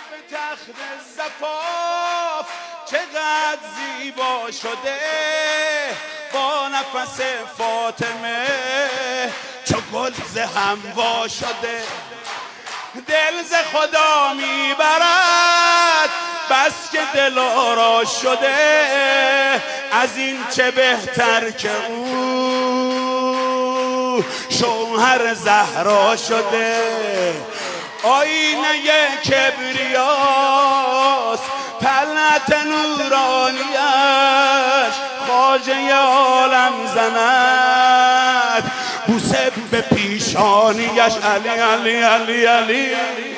به تخت زفاف چقدر زیبا شده، با نفس فاطمه چو گل ز هم وا شده. دل ز خدا میبرد بس که دل آرا شده، از این چه بهتر که او شوهر زهرا شده. آینه کبریاست طلعت نورانیش، خواجه عالم زند بوسه به پیشانیش. علی علی علی علی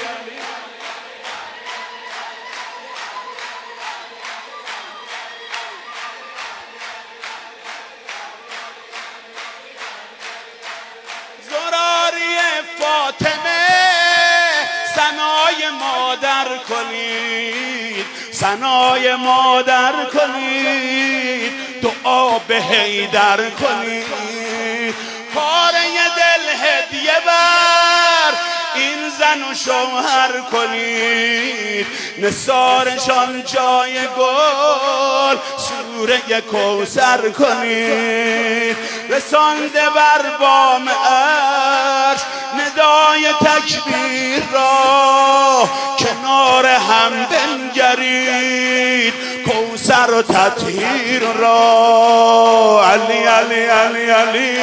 زراری فاطمه ثنای مادر کنید، ثنای مادر کنید، دعا به حیدر کنید. پاره دل هدیه بر این زن و شوهر کنید، نثارشان جای گل سوره کوثر کنید. رسانده بر بام عرش ندای تکبیر را، کنار هم بنگرید کوثر و تطهیر را. علی علی علی علی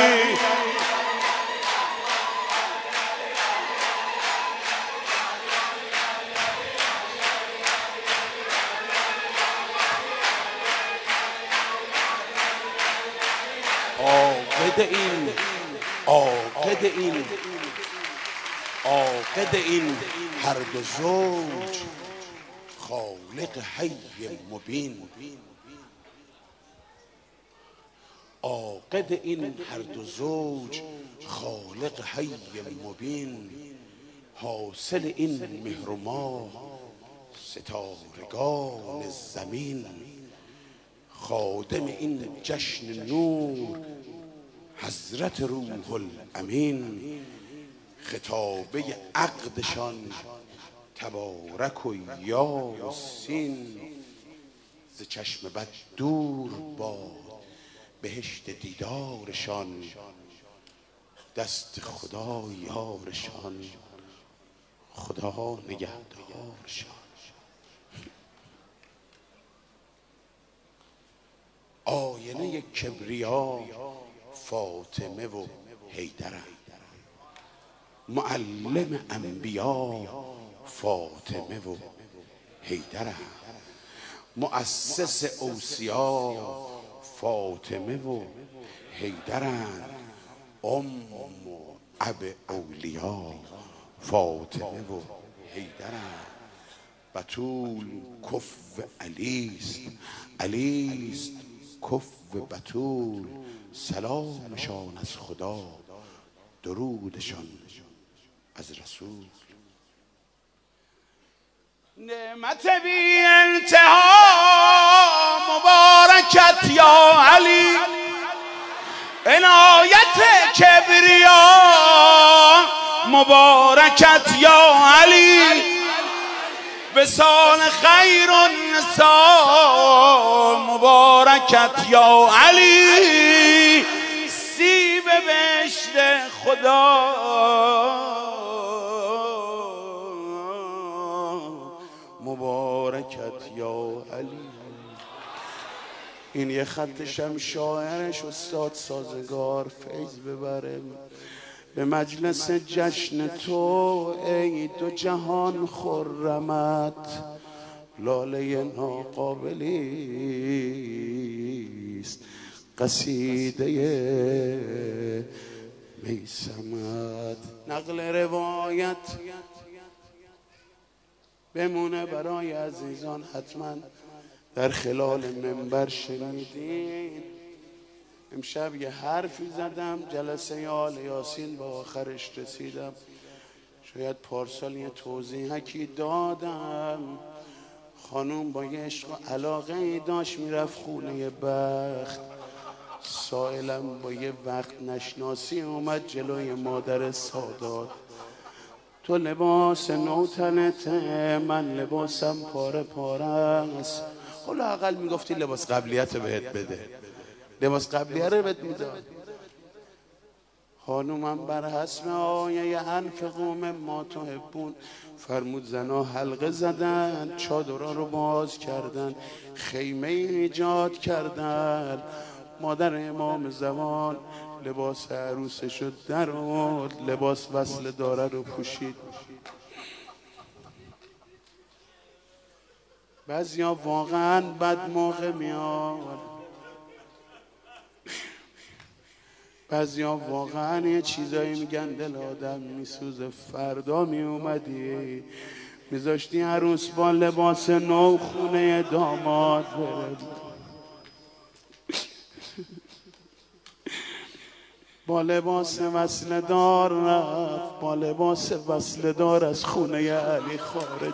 عاقد این هر دو زوج خالق حی مبین. عاقد این هر دو زوج خالق حی مبین. حاصل این مهر و ماه ستارگان زمین. خادم این جشن نور حضرت روح الامین. خطابه عقدشان تبارک و یاسین. ز چشم بد دور باد بهشت دیدارشان، دست خدا یارشان، خدا نگهدارشان. آینه کبریا فاطمه و حیدرند، معلم انبیا فاطمه و حیدرند، مؤسس اوصیا فاطمه و حیدرند، ام و اب اولیا فاطمه و حیدرند. بتول کف علیست، علیست کف بتول. سلامشان از خدا، درودشان از رسول. نعمت بی انتها مبارکت یا علی، عنایت کبریا مبارکت یا علی. وصال خیر النساء مبارکت یا علی. سیب بهشت خدا مبارکت یا علی. این یه خطشم شاعرش استاد سازگار فیض ببره. به مجلس جشن تو ای دو جهان خرمت، لاله ناقابلیست قصیده میسمت. نقل روایت بمونه برای عزیزان، حتما در خلال منبر شنیدین. امشب یه حرفی زدم، جلسه آل یاسین با آخرش رسیدم. شاید پارسال یه توضیحکی دادم. خانوم با یه عشق و علاقه ای داشت میرفت خونه بخت. سائلم با یه وقت نشناسی اومد جلوی مادر سادات. تو لباس نو تنته، من لباسم پاره پاره است. حالا اقل میگفتی لباس قبلیت بهت بده، لباس قبلیه رو بهت میداد. خانومم بر حسب آیه انفقوا مما تحبون فرمود زنا حلقه زدن، چادرها رو باز کردن، خیمه ایجاد کردن. مادر امام زمان لباس عروسش رو در آورد، لباس وصل داره رو پوشید. بعضیا واقعا بد موقع میاد، بعضیا واقعا یه چیزایی میگن دل آدم میسوزه. فردا میومدی میذاشتی عروس با لباس نو خونه داماد بره، با لباس وصل دار رفت، با لباس وصل دار از خونه علی خارج.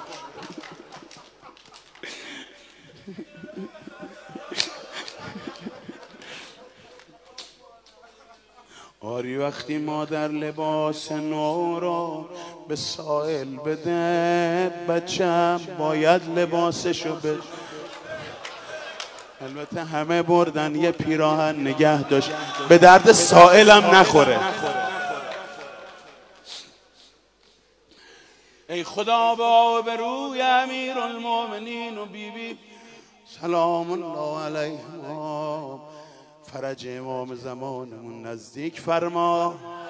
آری وقتی مادر لباس نو رو به سائل بده، بچم باید لباسشو بده. البته همه بردن یه پیراهن نگه داشت، به درد سائلم نخوره. ای خدا به روی امیر المؤمنین و بیبی سلام الله علیهم فرج امام زمانمون نزدیک فرما.